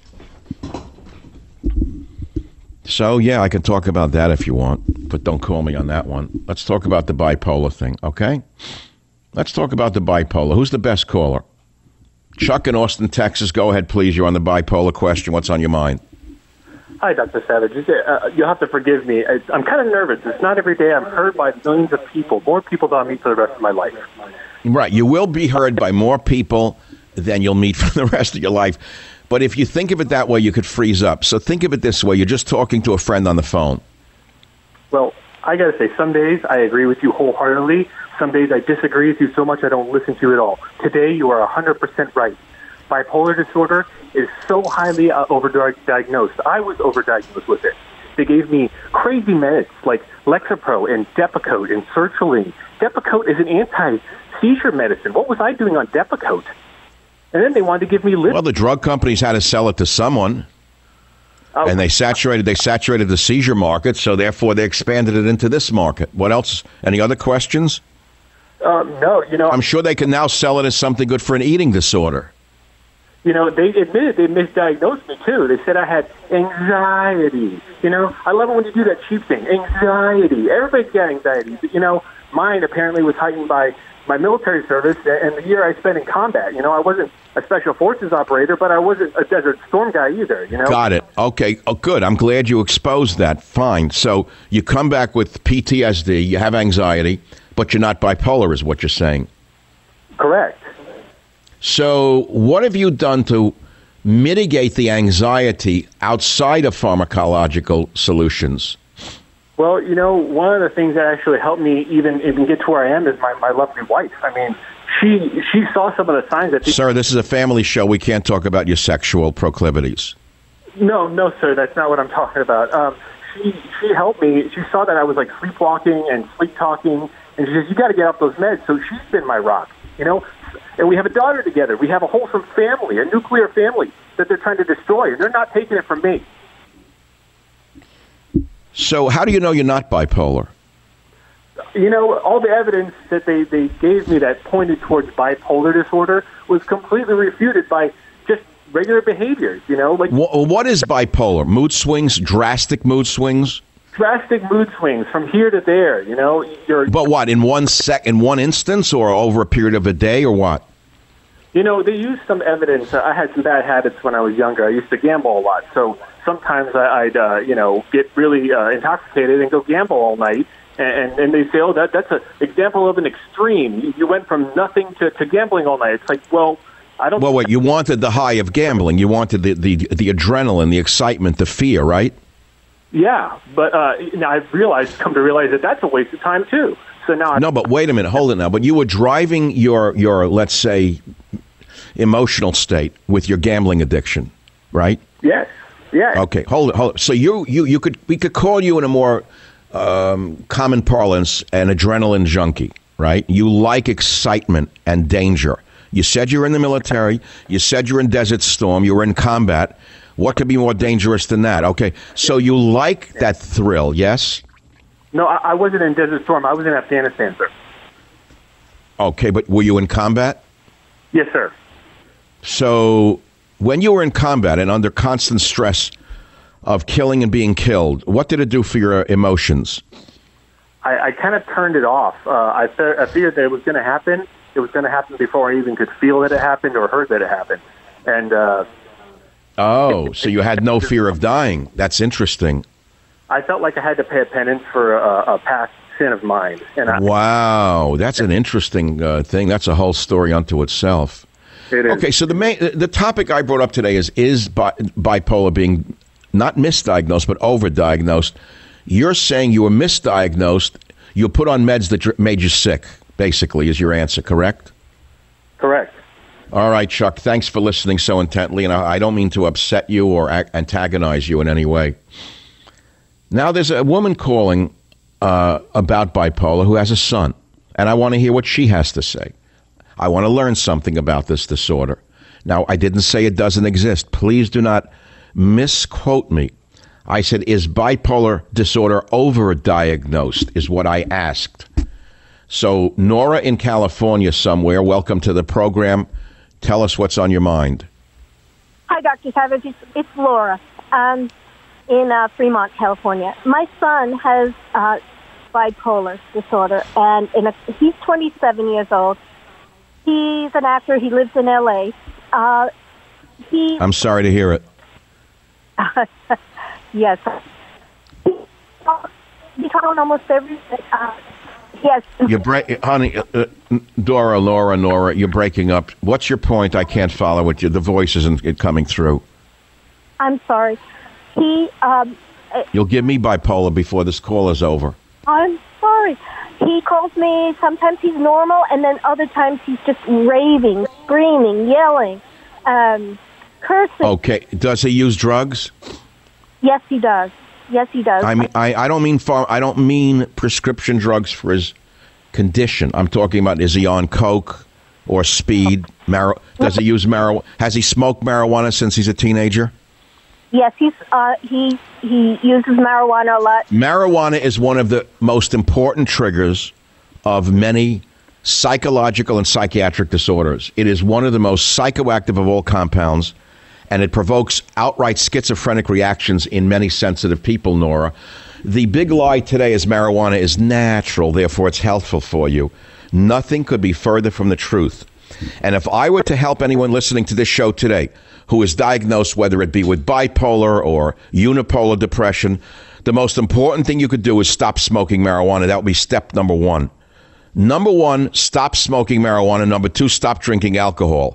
So, yeah, I can talk about that if you want, but don't call me on that one. Let's talk about the bipolar thing, okay? Let's talk about the bipolar. Who's the best caller? Chuck in Austin, Texas. Go ahead, please. You're on the bipolar question. What's on your mind? Hi, Doctor Savage. Uh, you'll have to forgive me. I'm kind of nervous. It's not every day. I'm heard by millions of people, more people than I'll meet for the rest of my life. Right. You will be heard by more people than you'll meet for the rest of your life. But if you think of it that way, you could freeze up. So think of it this way. You're just talking to a friend on the phone. Well, I got to say, some days I agree with you wholeheartedly. Some days I disagree with you so much I don't listen to you at all. Today, you are one hundred percent right. Bipolar disorder is so highly uh, overdiagnosed. I was overdiagnosed with it. They gave me crazy meds like Lexapro and Depakote and Sertraline. Depakote is an anti-seizure medicine. What was I doing on Depakote? And then they wanted to give me Liv- Well, the drug companies had to sell it to someone. Oh. And they saturated they saturated the seizure market, so therefore they expanded it into this market. What else? Any other questions? Uh, no, you know... I'm sure they can now sell it as something good for an eating disorder. You know, they admitted they misdiagnosed me, too. They said I had anxiety. You know, I love it when you do that cheap thing. Anxiety. Everybody's got anxiety. But, you know, mine apparently was heightened by my military service and the year I spent in combat. You know, I wasn't a special forces operator, but I wasn't a Desert Storm guy either, you know? Got it. Okay. Oh, good. I'm glad you exposed that. Fine. So you come back with P T S D, you have anxiety, but you're not bipolar is what you're saying. Correct. So what have you done to mitigate the anxiety outside of pharmacological solutions? Well, you know, one of the things that actually helped me even, even get to where I am is my, my lovely wife. I mean, she she saw some of the signs that... Sir, this is a family show. We can't talk about your sexual proclivities. No, no, sir. That's not what I'm talking about. Um, she she helped me. She saw that I was like sleepwalking and sleep talking, and she says, "You got to get off those meds." So she's been my rock, you know. And we have a daughter together. We have a wholesome family, a nuclear family that they're trying to destroy, and they're not taking it from me. So how do you know you're not bipolar? You know, all the evidence that they, they gave me that pointed towards bipolar disorder was completely refuted by just regular behaviors, you know? like What, what is bipolar? Mood swings, drastic mood swings? Drastic mood swings from here to there, you know? You're, but what, in one sec, in one instance or over a period of a day or what? You know, they used some evidence. I had some bad habits when I was younger. I used to gamble a lot. So sometimes I'd, uh, you know, get really uh, intoxicated and go gamble all night. And, and they say, oh, that that's an example of an extreme. You, you went from nothing to, to gambling all night. It's like, well, I don't... Well, wait, you wanted the high of gambling. You wanted the, the, the adrenaline, the excitement, the fear, right? Yeah, but uh, now I've realized, come to realize that that's a waste of time, too. So now... No, but wait a minute. Hold it now. But you were driving your, your let's say, emotional state with your gambling addiction, right? Yes. Yes. Okay, hold it, hold it. So you, you, you could, we could call you in a more um, common parlance an adrenaline junkie, right? You like excitement and danger. You said you're in the military. You said you're in Desert Storm. You were in combat. What could be more dangerous than that? Okay, so you like that thrill, yes? No, I, I wasn't in Desert Storm. I was in Afghanistan, sir. Okay, but were you in combat? Yes, sir. So when you were in combat and under constant stress of killing and being killed, what did it do for your emotions? I, I kind of turned it off. Uh, I, fe- I feared that it was going to happen. It was going to happen before I even could feel that it happened or heard that it happened. And uh, oh, so you had no fear of dying. That's interesting. I felt like I had to pay a penance for a, a past sin of mine. And I, wow, that's an interesting uh, thing. That's a whole story unto itself. It is. Okay, so the main the topic I brought up today is is bi- bipolar being not misdiagnosed but overdiagnosed. You're saying you were misdiagnosed. You were put on meds that dr- made you sick. Basically, is your answer correct? Correct. All right, Chuck. Thanks for listening so intently, and I, I don't mean to upset you or a- antagonize you in any way. Now, there's a woman calling uh, about bipolar who has a son, and I want to hear what she has to say. I want to learn something about this disorder. Now, I didn't say it doesn't exist. Please do not misquote me. I said, is bipolar disorder overdiagnosed, is what I asked. So, Nora in California somewhere, welcome to the program. Tell us what's on your mind. Hi, Doctor Savage. It's, it's Laura um, in uh, Fremont, California. My son has uh, bipolar disorder, and in a, he's twenty-seven years old. He's an actor. He lives in L A. Uh, he. I'm sorry to hear it. Yes. He called almost every. Uh, yes. You're break, honey, uh, uh, Dora, Laura, Nora. You're breaking up. What's your point? I can't follow it. You. The voice isn't it coming through. I'm sorry. He. Um, You'll give me bipolar before this call is over. I'm sorry. He calls me, sometimes he's normal, and then other times he's just raving, screaming, yelling, um, cursing. Okay. Does he use drugs? Yes, he does. Yes, he does. I mean, I, I don't mean far, I don't mean prescription drugs for his condition. I'm talking about, is he on coke or speed? Mar- does he use marijuana? Has he smoked marijuana since he's a teenager? Yes, he's uh, he he uses marijuana a lot. Marijuana is one of the most important triggers of many psychological and psychiatric disorders. It is one of the most psychoactive of all compounds, and it provokes outright schizophrenic reactions in many sensitive people, Nora. The big lie today is marijuana is natural, therefore it's healthful for you. Nothing could be further from the truth. And if I were to help anyone listening to this show today who is diagnosed, whether it be with bipolar or unipolar depression, the most important thing you could do is stop smoking marijuana. That would be step number one. Number one, stop smoking marijuana. Number two, stop drinking alcohol.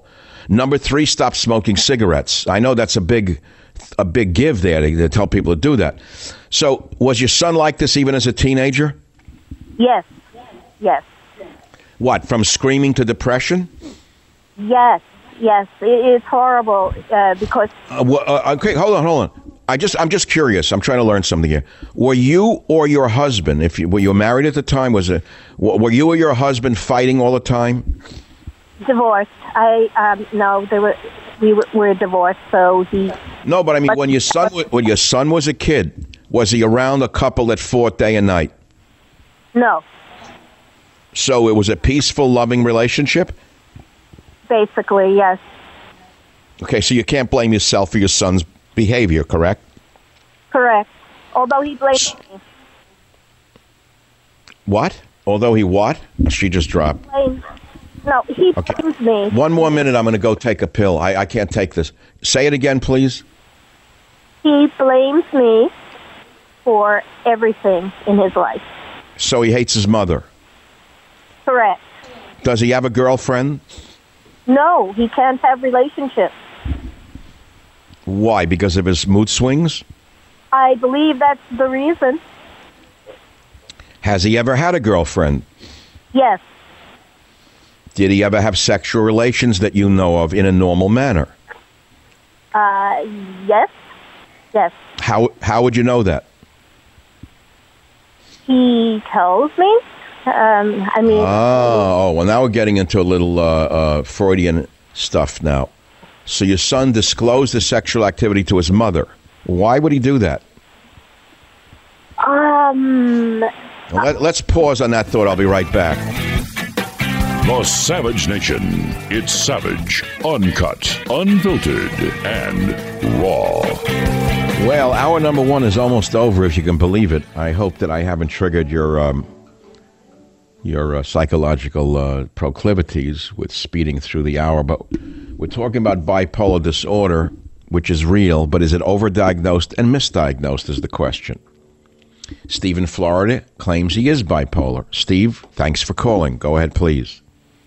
Number three, stop smoking cigarettes. I know that's a big, a big give there to, to tell people to do that. So, was your son like this even as a teenager? Yes, yes. What, from screaming to depression? Yes, yes. It, it's horrible uh, because. Uh, well, uh, okay, hold on, hold on. I just, I'm just curious. I'm trying to learn something here. Were you or your husband, if you were you married at the time, was it? Were you or your husband fighting all the time? Divorced. I um, no, they were we were, were divorced. So he. No, but I mean, when your son when your son was a kid, was he around a couple that fought day and night? No. So it was a peaceful, loving relationship? Basically, yes. Okay, so you can't blame yourself for your son's behavior, correct? Correct. Although he blames me. What? Although he what? She just dropped. Blames, no, he Okay. blames me. One more minute, I'm going to go take a pill. I, I can't take this. Say it again, please. He blames me for everything in his life. So he hates his mother. Correct. Does he have a girlfriend? No, he can't have relationships. Why? Because of his mood swings? I believe that's the reason. Has he ever had a girlfriend? Yes. Did he ever have sexual relations that you know of in a normal manner? Uh, yes. Yes. How how would you know that? He tells me. Um, I mean. Oh, well, now we're getting into a little uh, uh, Freudian stuff now. So your son disclosed the sexual activity to his mother. Why would he do that? Um. Well, let, let's pause on that thought. I'll be right back. The Savage Nation. It's savage, uncut, unfiltered, and raw. Well, hour number one is almost over, if you can believe it. I hope that I haven't triggered your um, your uh, psychological uh, proclivities with speeding through the hour. But we're talking about bipolar disorder, which is real, but is it overdiagnosed and misdiagnosed is the question. Steve in Florida claims he is bipolar. Steve, thanks for calling. Go ahead, please.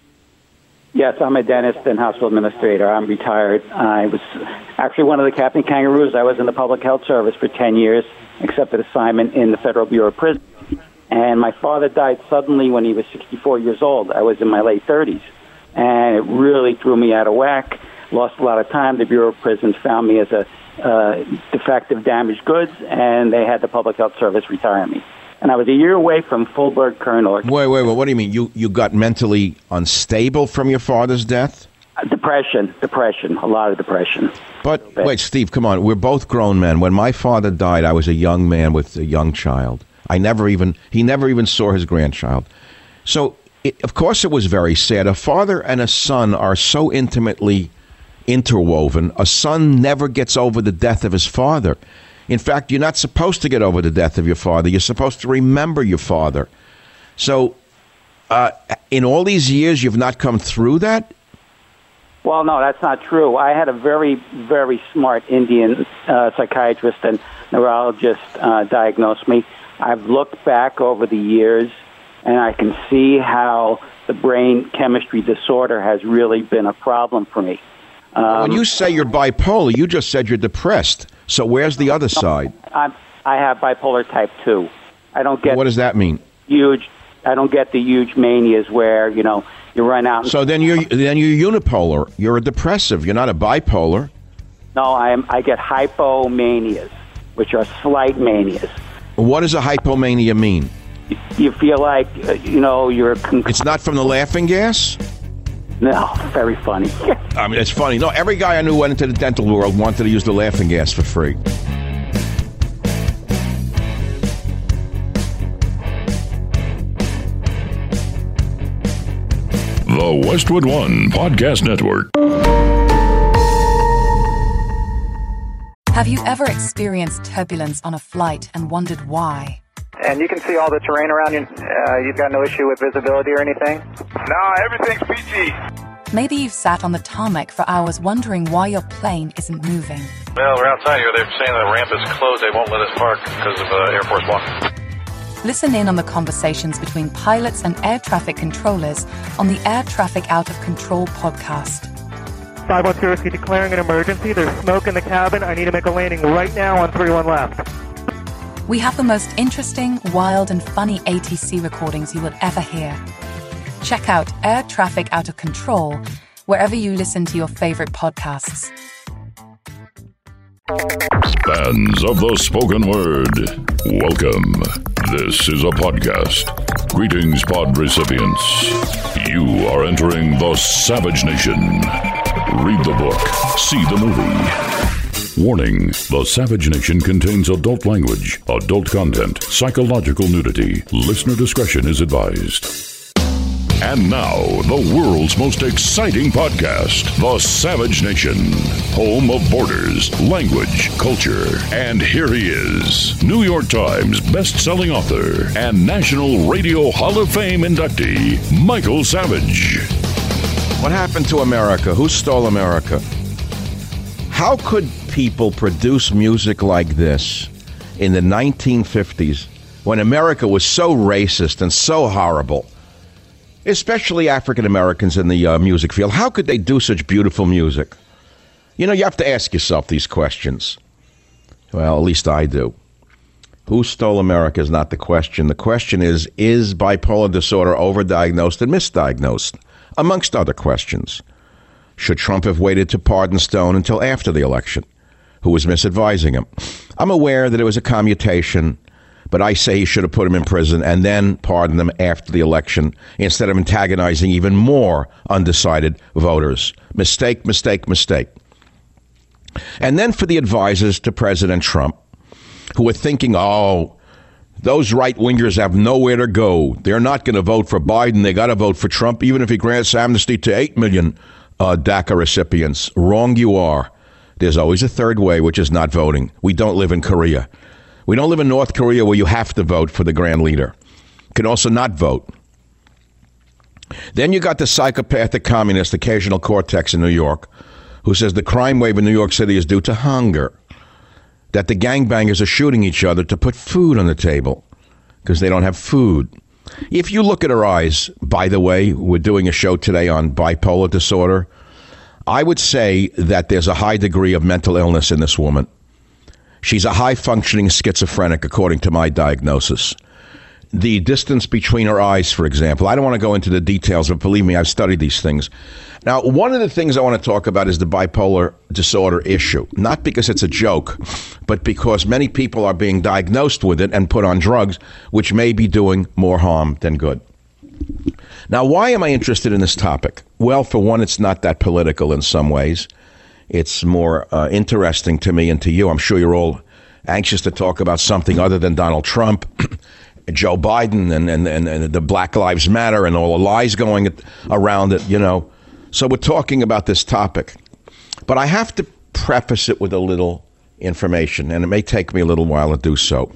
Yes, I'm a dentist and hospital administrator. I'm retired. I was actually one of the Captain Kangaroos. I was in the public health service for ten years, accepted assignment in the Federal Bureau of Prisons. And my father died suddenly when he was sixty-four years old. I was in my late thirties. And it really threw me out of whack. Lost a lot of time. The Bureau of Prisons found me as a uh, defective damaged goods, and they had the public health service retire me. And I was a year away from full bird colonel. Wait, wait, wait. What do you mean? You you got mentally unstable from your father's death? Uh, depression, depression, a lot of depression. But wait, Steve, come on. We're both grown men. When my father died, I was a young man with a young child. I never even, he never even saw his grandchild. So, it, of course, it was very sad. A father and a son are so intimately interwoven. A son never gets over the death of his father. In fact, you're not supposed to get over the death of your father. You're supposed to remember your father. So, uh, in all these years, you've not come through that? Well, no, that's not true. I had a very, very smart Indian uh, psychiatrist and neurologist uh, diagnose me. I've looked back over the years, and I can see how the brain chemistry disorder has really been a problem for me. Um, when you say you're bipolar, you just said you're depressed. So where's the other side? I'm, I have bipolar type two. I don't get. What does that mean? Huge. I don't get the huge manias where you know you run out. And so then you're then you're unipolar. You're a depressive. You're not a bipolar. No, I am. I get hypomanias, which are slight manias. What does a hypomania mean? You, you feel like uh, you know you're. Con- it's not from the laughing gas. No, very funny. I mean, it's funny. No, every guy I knew went into the dental world wanted to use the laughing gas for free. The Westwood One Podcast Network. Have you ever experienced turbulence on a flight and wondered why? And you can see all the terrain around you. Uh, you've got no issue with visibility or anything? No, everything's P G. Maybe you've sat on the tarmac for hours wondering why your plane isn't moving. Well, we're outside here. They're saying the ramp is closed. They won't let us park because of uh, Air Force One. Listen in on the conversations between pilots and air traffic controllers on the Air Traffic Out of Control podcast. five one zero, declaring an emergency. There's smoke in the cabin. I need to make a landing right now on three one left. We have the most interesting, wild, and funny A T C recordings you will ever hear. Check out Air Traffic Out of Control wherever you listen to your favorite podcasts. Fans of the spoken word, welcome. This is a podcast. Greetings, pod recipients. You are entering the Savage Nation. Read the book, see the movie. Warning, the Savage Nation contains adult language, adult content, psychological nudity. Listener discretion is advised. And now, the world's most exciting podcast, The Savage Nation, home of borders, language, culture. And here he is, New York Times best-selling author and National Radio Hall of Fame inductee, Michael Savage. What happened to America? Who stole America? How could people produce music like this in the nineteen fifties when America was so racist and so horrible? Especially African Americans in the uh, music field. How could they do such beautiful music? You know, you have to ask yourself these questions. Well, at least I do. Who stole America is not the question. The question is, is bipolar disorder overdiagnosed and misdiagnosed? Amongst other questions. Should Trump have waited to pardon Stone until after the election, who was misadvising him? I'm aware that it was a commutation, but I say he should have put him in prison and then pardoned him after the election instead of antagonizing even more undecided voters. Mistake, mistake, mistake. And then for the advisors to President Trump, who were thinking, oh, those right-wingers have nowhere to go. They're not going to vote for Biden. They got to vote for Trump, even if he grants amnesty to eight million uh, DACA recipients. Wrong you are. There's always a third way, which is not voting. We don't live in Korea. We don't live in North Korea where you have to vote for the grand leader. You can also not vote. Then you got the psychopathic communist, occasional cortex in New York, who says the crime wave in New York City is due to hunger, that the gangbangers are shooting each other to put food on the table because they don't have food. If you look at her eyes, by the way, we're doing a show today on bipolar disorder, I would say that there's a high degree of mental illness in this woman. She's a high-functioning schizophrenic, according to my diagnosis. The distance between her eyes, for example. I don't want to go into the details, but believe me, I've studied these things. Now, one of the things I want to talk about is the bipolar disorder issue. Not because it's a joke, but because many people are being diagnosed with it and put on drugs, which may be doing more harm than good. Now, why am I interested in this topic? Well, for one, it's not that political in some ways. It's more uh, interesting to me and to you. I'm sure you're all anxious to talk about something other than Donald Trump, Joe Biden, and, and, and, and the Black Lives Matter and all the lies going around it, you know. So we're talking about this topic. But I have to preface it with a little information, and it may take me a little while to do so.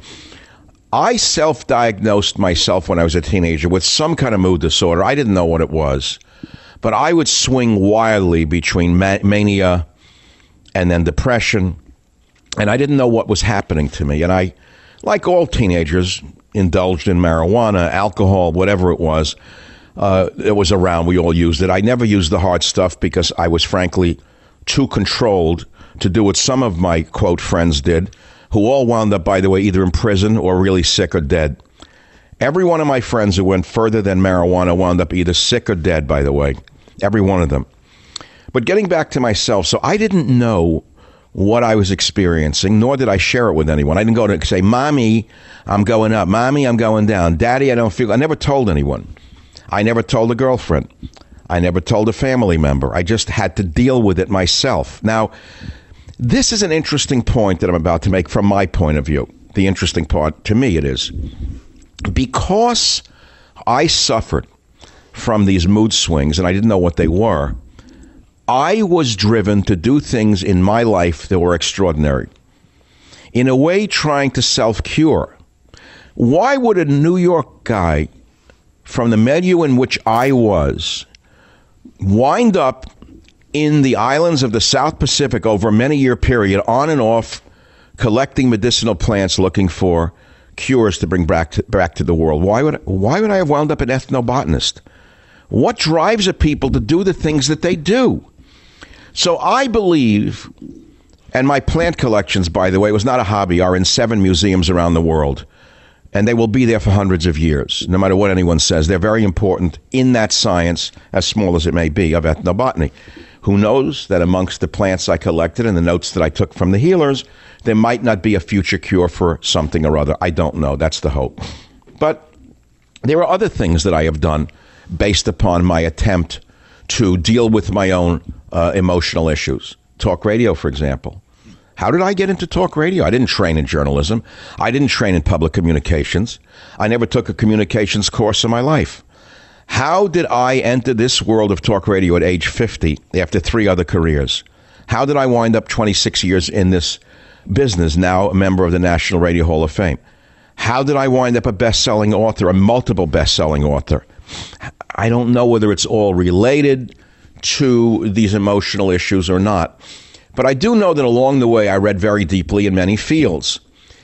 I self-diagnosed myself when I was a teenager with some kind of mood disorder. I didn't know what it was. But I would swing wildly between ma- mania and then depression, and I didn't know what was happening to me. And I, like all teenagers, indulged in marijuana, alcohol, whatever it was. Uh, it was around. We all used it. I never used the hard stuff because I was, frankly, too controlled to do what some of my, quote, friends did, who all wound up, by the way, either in prison or really sick or dead. Every one of my friends who went further than marijuana wound up either sick or dead, by the way. Every one of them. But getting back to myself, so I didn't know what I was experiencing, nor did I share it with anyone. I didn't go to say, Mommy, I'm going up. Mommy, I'm going down. Daddy, I don't feel... I never told anyone. I never told a girlfriend. I never told a family member. I just had to deal with it myself. Now, this is an interesting point that I'm about to make from my point of view. The interesting part, to me, it is. Because I suffered from these mood swings, and I didn't know what they were, I was driven to do things in my life that were extraordinary. In a way, trying to self-cure. Why would a New York guy from the milieu in which I was wind up in the islands of the South Pacific over a many-year period, on and off, collecting medicinal plants, looking for cures to bring back to, back to the world? Why would, why would I have wound up an ethnobotanist? What drives a people to do the things that they do? So I believe, and my plant collections, by the way, was not a hobby, are in seven museums around the world. And they will be there for hundreds of years, no matter what anyone says. They're very important in that science, as small as it may be, of ethnobotany. Who knows that amongst the plants I collected and the notes that I took from the healers, there might not be a future cure for something or other. I don't know. That's the hope. But there are other things that I have done based upon my attempt to deal with my own uh, emotional issues. Talk radio, for example. How did I get into talk radio? I didn't train in journalism. I didn't train in public communications. I never took a communications course in my life. How did I enter this world of talk radio at age fifty after three other careers? How did I wind up twenty-six years in this business, now a member of the National Radio Hall of Fame? How did I wind up a best-selling author, a multiple best-selling author? I don't know whether it's all related to these emotional issues or not. But I do know that along the way, I read very deeply in many fields,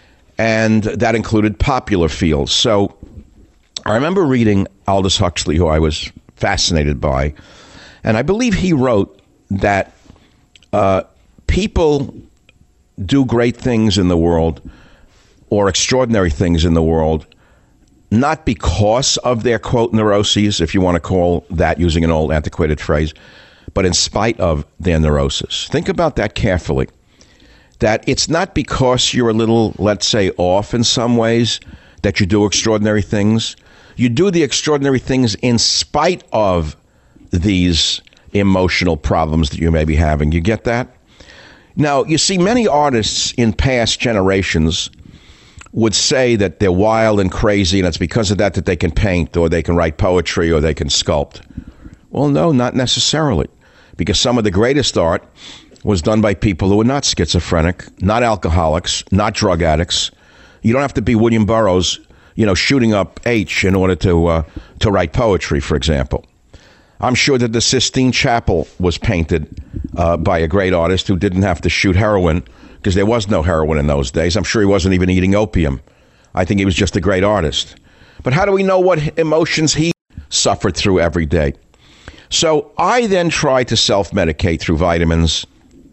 and that included popular fields. So I remember reading Aldous Huxley, who I was fascinated by, and I believe he wrote that uh, people do great things in the world or extraordinary things in the world, not because of their, quote, neuroses, if you want to call that using an old antiquated phrase, but in spite of their neurosis. Think about that carefully. That it's not because you're a little, let's say, off in some ways that you do extraordinary things. You do the extraordinary things in spite of these emotional problems that you may be having. You get that? Now, you see, many artists in past generations would say that they're wild and crazy, and it's because of that that they can paint, or they can write poetry, or they can sculpt. Well, no, not necessarily. Because some of the greatest art was done by people who were not schizophrenic, not alcoholics, not drug addicts. You don't have to be William Burroughs, you know, shooting up H in order to uh, to write poetry, for example. I'm sure that the Sistine Chapel was painted uh, by a great artist who didn't have to shoot heroin, because there was no heroin in those days. I'm sure he wasn't even eating opium. I think he was just a great artist. But how do we know what emotions he suffered through every day? So I then tried to self-medicate through vitamins,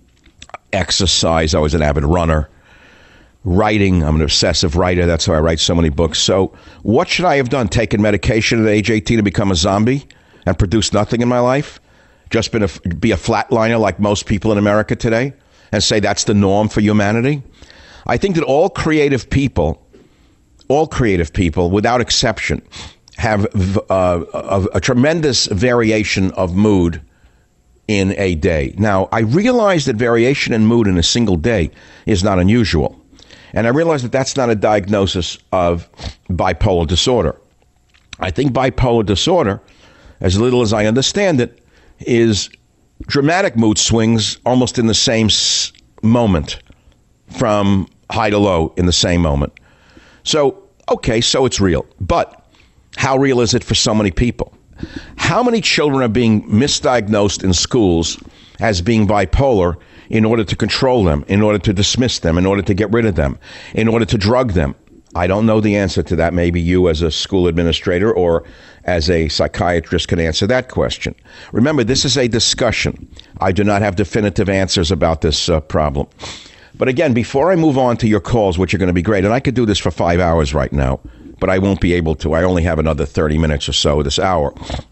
exercise. I was an avid runner. Writing. I'm an obsessive writer. That's how I write so many books. So what should I have done? Taken medication at age eighteen to become a zombie and produce nothing in my life? Just been a, be a flatliner like most people in America today and say that's the norm for humanity? I think that all creative people, all creative people, without exception, have uh, a, a tremendous variation of mood in a day. Now, I realize that variation in mood in a single day is not unusual. And I realize that that's not a diagnosis of bipolar disorder. I think bipolar disorder, as little as I understand it, is dramatic mood swings almost in the same s- moment, from high to low in the same moment. So, okay, so it's real. But how real is it for so many people? How many children are being misdiagnosed in schools as being bipolar in order to control them, in order to dismiss them, in order to get rid of them, in order to drug them? I don't know the answer to that. Maybe you as a school administrator or as a psychiatrist can answer that question. Remember, this is a discussion. I do not have definitive answers about this uh, problem. But again, before I move on to your calls, which are going to be great, and I could do this for five hours right now, but I won't be able to. I only have another thirty minutes or so this hour.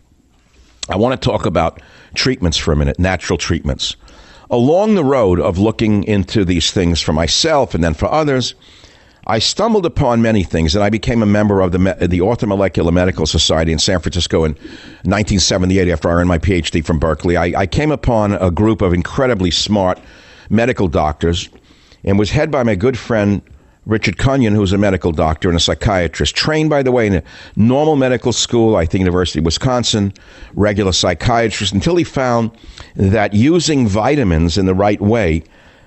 I want to talk about treatments for a minute, natural treatments. Along the road of looking into these things for myself and then for others, I stumbled upon many things, and I became a member of the the Orthomolecular Medical Society in San Francisco in nineteen seventy-eight after I earned my P H D from Berkeley. I, I came upon a group of incredibly smart medical doctors and was head by my good friend Richard Cunyon, who's a medical doctor and a psychiatrist, trained, by the way, in a normal medical school, I think University of Wisconsin, regular psychiatrist, until he found that using vitamins in the right way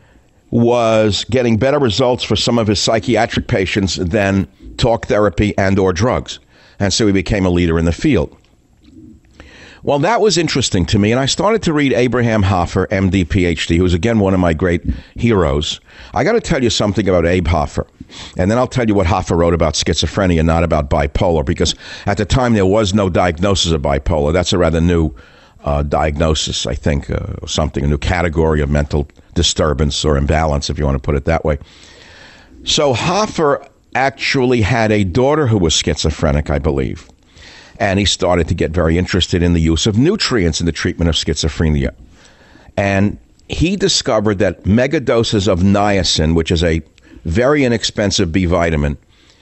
was getting better results for some of his psychiatric patients than talk therapy and or drugs. And so he became a leader in the field. Well, that was interesting to me, and I started to read Abraham Hoffer, M D, P H D, who's, again, one of my great heroes. I got to tell you something about Abe Hoffer, and then I'll tell you what Hoffer wrote about schizophrenia, not about bipolar, because at the time there was no diagnosis of bipolar. That's a rather new uh, diagnosis, I think, uh, something, a new category of mental disturbance or imbalance, if you want to put it that way. So Hoffer actually had a daughter who was schizophrenic, I believe. And he started to get very interested in the use of nutrients in the treatment of schizophrenia. And he discovered that megadoses of niacin, which is a very inexpensive B vitamin,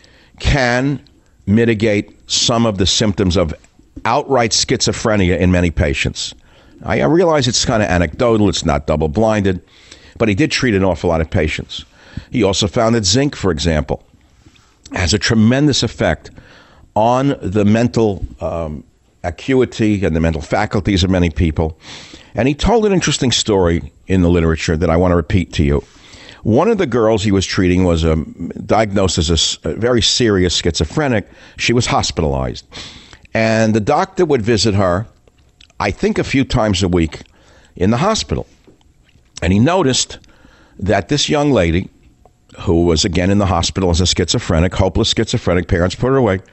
can mitigate some of the symptoms of outright schizophrenia in many patients. I realize it's kind of anecdotal, it's not double-blinded, but he did treat an awful lot of patients. He also found that zinc, for example, has a tremendous effect on the mental um, acuity and the mental faculties of many people. And he told an interesting story in the literature that I want to repeat to you. One of the girls he was treating was um, diagnosed as a, a very serious schizophrenic. She was hospitalized. And the doctor would visit her, I think, a few times a week in the hospital. And he noticed that this young lady, who was again in the hospital as a schizophrenic, hopeless schizophrenic, parents put her away,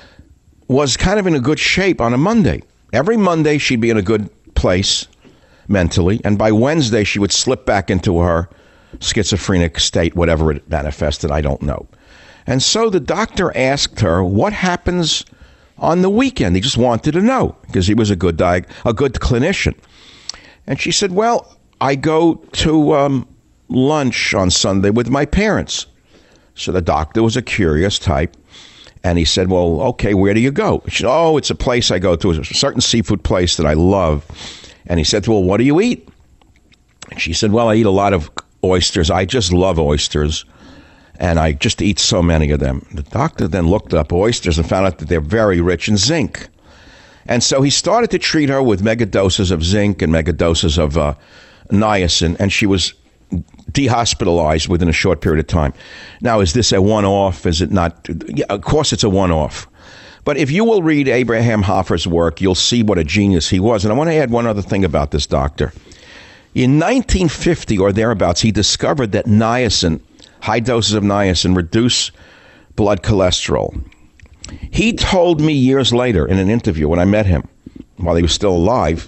was kind of in a good shape on a Monday. Every Monday she'd be in a good place mentally, and by Wednesday she would slip back into her schizophrenic state, whatever it manifested, I don't know. And so the doctor asked her, what happens on the weekend? He just wanted to know, because he was a good diag- a good clinician. And she said, well, I go to um, lunch on Sunday with my parents. So the doctor was a curious type. And he said, well, okay, where do you go? She said, oh, it's a place I go to. It's a certain seafood place that I love. And he said, well, what do you eat? And she said, well, I eat a lot of oysters. I just love oysters. And I just eat so many of them. The doctor then looked up oysters and found out that they're very rich in zinc. And so he started to treat her with megadoses of zinc and megadoses of uh, niacin. And she was dehospitalized within a short period of time. Now, is this a one-off? Is it not? Yeah, of course it's a one-off. But if you will read Abraham Hoffer's work, you'll see what a genius he was. And I want to add one other thing about this doctor. In nineteen fifty or thereabouts, he discovered that niacin, high doses of niacin, reduce blood cholesterol. He told me years later in an interview when I met him, while he was still alive,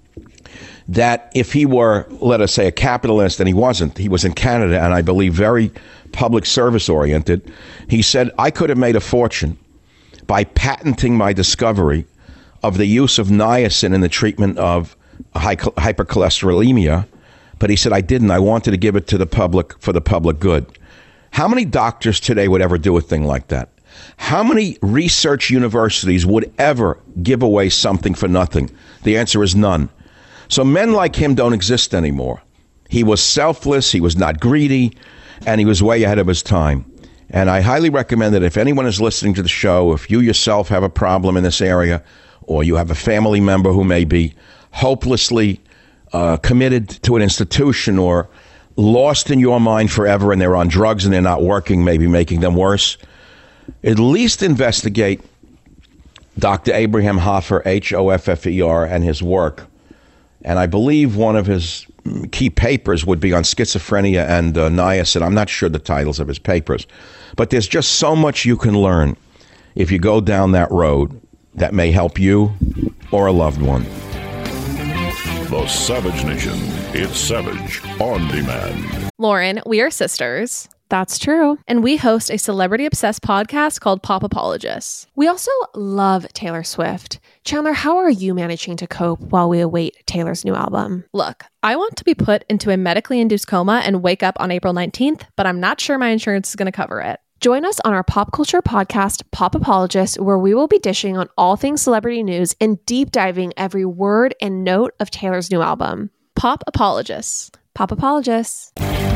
that if he were, let us say, a capitalist, and he wasn't, he was in Canada, and I believe very public service oriented, he said, I could have made a fortune by patenting my discovery of the use of niacin in the treatment of high, hypercholesterolemia, but he said, I didn't. I wanted to give it to the public for the public good. How many doctors today would ever do a thing like that? How many research universities would ever give away something for nothing? The answer is none. So men like him don't exist anymore. He was selfless, he was not greedy, and he was way ahead of his time. And I highly recommend that if anyone is listening to the show, if you yourself have a problem in this area, or you have a family member who may be hopelessly uh, committed to an institution or lost in your mind forever, and they're on drugs and they're not working, maybe making them worse, at least investigate Doctor Abraham Hoffer, H O F F E R, and his work. And I believe one of his key papers would be on schizophrenia and uh, niacin. I'm not sure the titles of his papers. But there's just so much you can learn if you go down that road that may help you or a loved one. The Savage Nation. It's Savage on Demand. Lauren, we are sisters. That's true. And we host a celebrity-obsessed podcast called Pop Apologists. We also love Taylor Swift. Chandler, how are you managing to cope while we await Taylor's new album? Look, I want to be put into a medically induced coma and wake up on April nineteenth, but I'm not sure my insurance is going to cover it. Join us on our pop culture podcast, Pop Apologists, where we will be dishing on all things celebrity news and deep diving every word and note of Taylor's new album. Pop Apologists. Pop Apologists.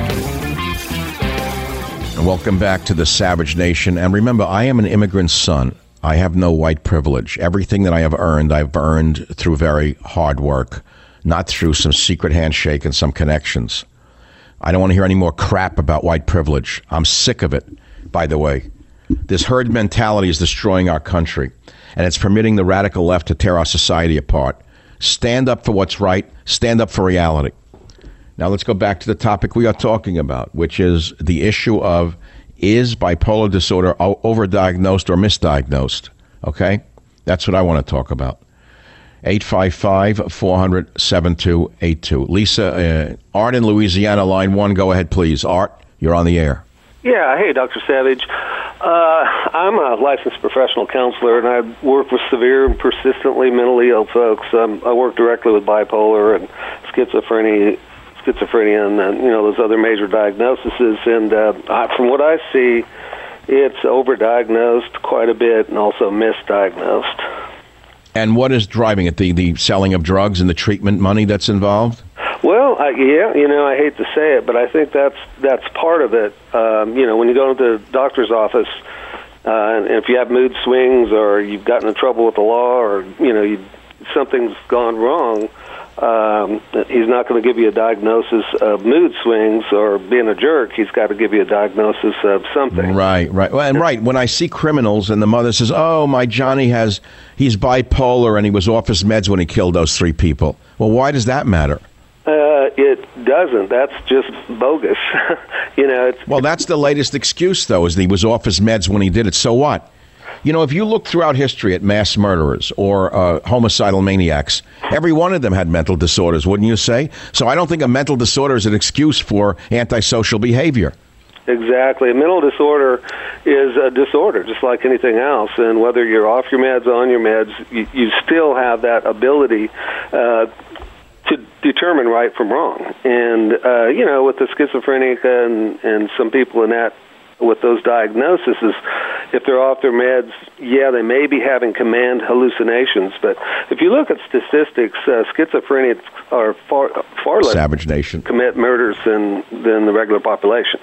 Welcome back to the Savage Nation. And remember, I am an immigrant son. I have no white privilege. Everything that I have earned, I've earned through very hard work, not through some secret handshake and some connections. I don't want to hear any more crap about white privilege. I'm sick of it, by the way. This herd mentality is destroying our country, and it's permitting the radical left to tear our society apart. Stand up for what's right. Stand up for reality. Now let's go back to the topic we are talking about, which is the issue of, is bipolar disorder overdiagnosed or misdiagnosed? Okay? That's what I want to talk about. eight five five, four hundred, seven two eight two. Lisa, uh, Art in Louisiana, line one. Go ahead, please. Art, you're on the air. Yeah, hey, Doctor Savage. Uh, I'm a licensed professional counselor, and I work with severe and persistently mentally ill folks. Um, I work directly with bipolar and schizophrenia, schizophrenia, and uh, you know those other major diagnoses. And uh, I, from what I see, it's overdiagnosed quite a bit, and also misdiagnosed. And what is driving it? The the selling of drugs and the treatment money that's involved? Well, I, yeah, you know, I hate to say it, but I think that's that's part of it. Um, you know, when you go into the doctor's office, uh, and if you have mood swings or you've gotten in trouble with the law, or you know, you, something's gone wrong, um, he's not going to give you a diagnosis of mood swings or being a jerk. He's got to give you a diagnosis of something. Right, right, well, and right. When I see criminals and the mother says, "Oh, my Johnny has he's bipolar and he was off his meds when he killed those three people," well, why does that matter? Uh, it doesn't. That's just bogus. you know. It's, well, that's the latest excuse, though, is that he was off his meds when he did it. So what? You know, if you look throughout history at mass murderers or uh, homicidal maniacs, every one of them had mental disorders, wouldn't you say? So I don't think a mental disorder is an excuse for antisocial behavior. Exactly. A mental disorder is a disorder, just like anything else. And whether you're off your meds, on your meds, you, you still have that ability uh, to determine right from wrong. And, uh, you know, with the schizophrenic and, and some people in that, with those diagnoses, if they're off their meds, yeah, they may be having command hallucinations. But if you look at statistics, uh, schizophrenics are far, far less Savage Nation commit murders than, than the regular population.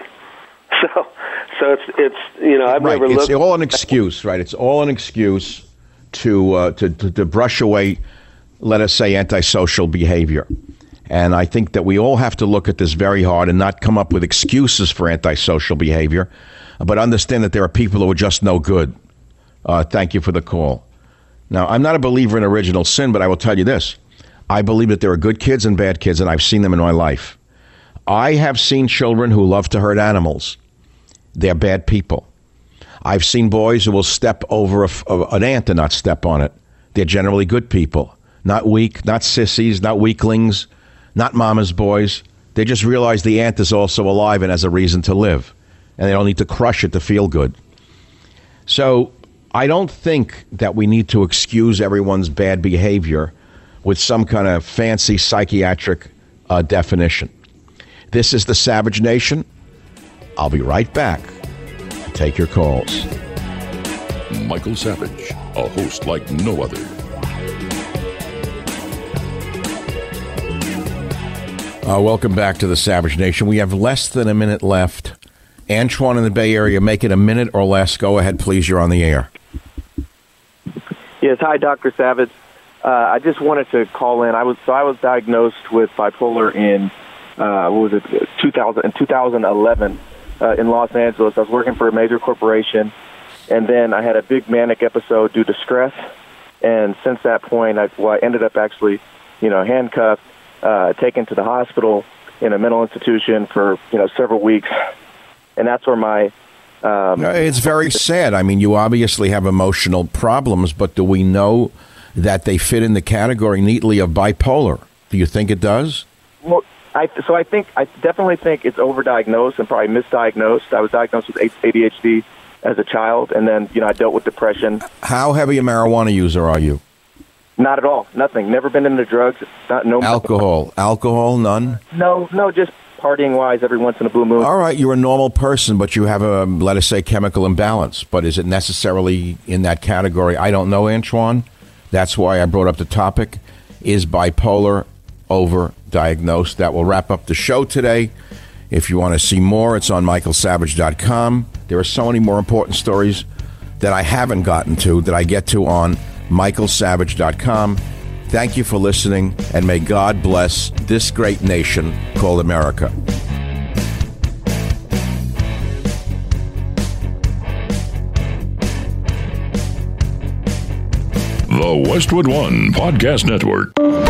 So, so it's, it's you know, I've right. never it's looked... It's all an excuse, right? It's all an excuse to, uh, to, to, to brush away, let us say, antisocial behavior. And I think that we all have to look at this very hard and not come up with excuses for antisocial behavior, but understand that there are people who are just no good. Uh, thank you for the call. Now, I'm not a believer in original sin, but I will tell you this. I believe that there are good kids and bad kids, and I've seen them in my life. I have seen children who love to hurt animals. They're bad people. I've seen boys who will step over a, an ant and not step on it. They're generally good people. Not weak, not sissies, not weaklings. Not mama's boys. They just realize the ant is also alive and has a reason to live. And they don't need to crush it to feel good. So I don't think that we need to excuse everyone's bad behavior with some kind of fancy psychiatric uh, definition. This is the Savage Nation. I'll be right back. Take your calls. Michael Savage, a host like no other. Uh, welcome back to the Savage Nation. We have less than a minute left. Antoine in the Bay Area, make it a minute or less. Go ahead, please. You're on the air. Yes, hi, Doctor Savage. Uh, I just wanted to call in. I was so I was diagnosed with bipolar in uh, what was it, two thousand in two thousand eleven uh, in Los Angeles. I was working for a major corporation, and then I had a big manic episode due to stress. And since that point, I, well, I ended up actually, you know, handcuffed. Uh, taken to the hospital in a mental institution for you know several weeks, and that's where my um, it's very sad. I mean, you obviously have emotional problems, but do we know that they fit in the category neatly of bipolar? Do you think it does? Well, I so I think I definitely think it's overdiagnosed and probably misdiagnosed. I was diagnosed with A D H D as a child, and then you know I dealt with depression. How heavy a marijuana user are you? Not at all. Nothing. Never been into drugs. Not no alcohol. Alcohol, none? No, no, just partying wise every once in a blue moon. All right, you're a normal person, but you have a, let us say, chemical imbalance. But is it necessarily in that category? I don't know, Antoine. That's why I brought up the topic. Is bipolar overdiagnosed? That will wrap up the show today. If you want to see more, it's on michael savage dot com. There are so many more important stories that I haven't gotten to that I get to on michael savage dot com. Thank you for listening, and may God bless this great nation called America. The Westwood One Podcast Network.